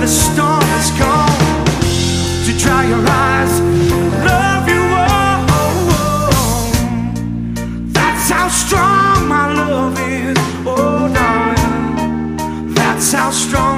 the storm is gone, to dry your eyes and love you. That's how strong my love is, oh darling. That's how strong